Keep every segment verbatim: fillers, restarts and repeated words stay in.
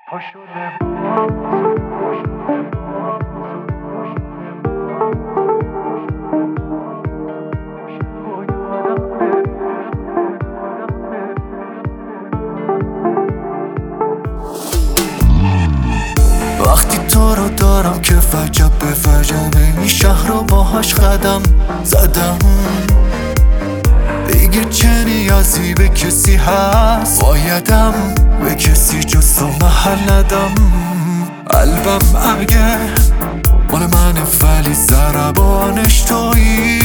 وقتی تو رو دارم که فجب به فجب این شهر رو باهاش قدم زدم، دیگه چه نیازی به کسی هست؟ بایدم به کسی جز تو محل ندم. قلبم اگه مال منه ولی ضربانش تویی،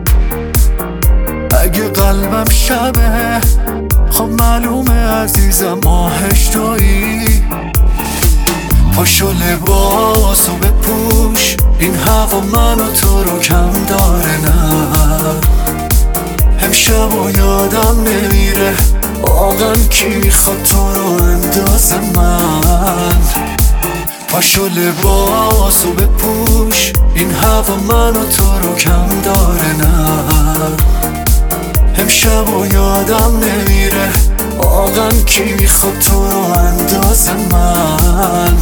اگه قلبم شبه خب معلومه عزیزم ماهش تویی. پاشو لباسو بپوش، این هوا من و تو رو کم داره. نه امشب و یادم نمیره واقعا کی میخواد تو رو انداز من. پاشو لباسو بپوش، این هوا من و تو رو کم داره. نه امشب و یادم نمیره واقعا کی میخواد تو رو انداز من.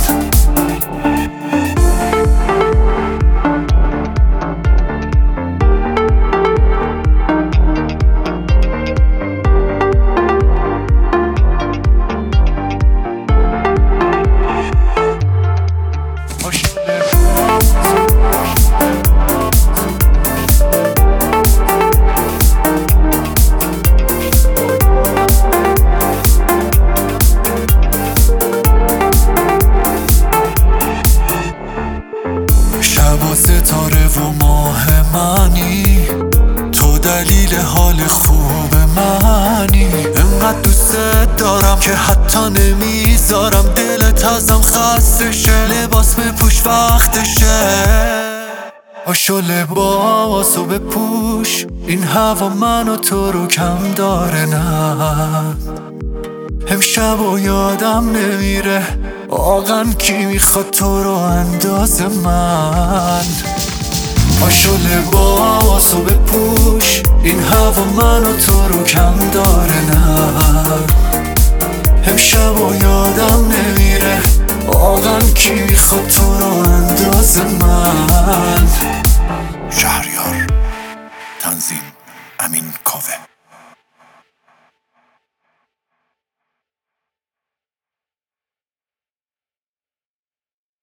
ستاره و ماه منی، تو دلیل حال خوب منی. انقدر دوست دارم که حتی نمیذارم دلت ازم خسته شه. لباس بپوش وقتشه، پاشو لباسو بپوش، این هوا من و تو رو کم داره. نه امشب و یادم نمیره واقعا کی میخواد تو رو انداز من. پاشو لباسو بپوش، این هوا من و تو رو کم داره. نه امشب و یادم نمیره واقعا کی میخواد تو رو انداز من.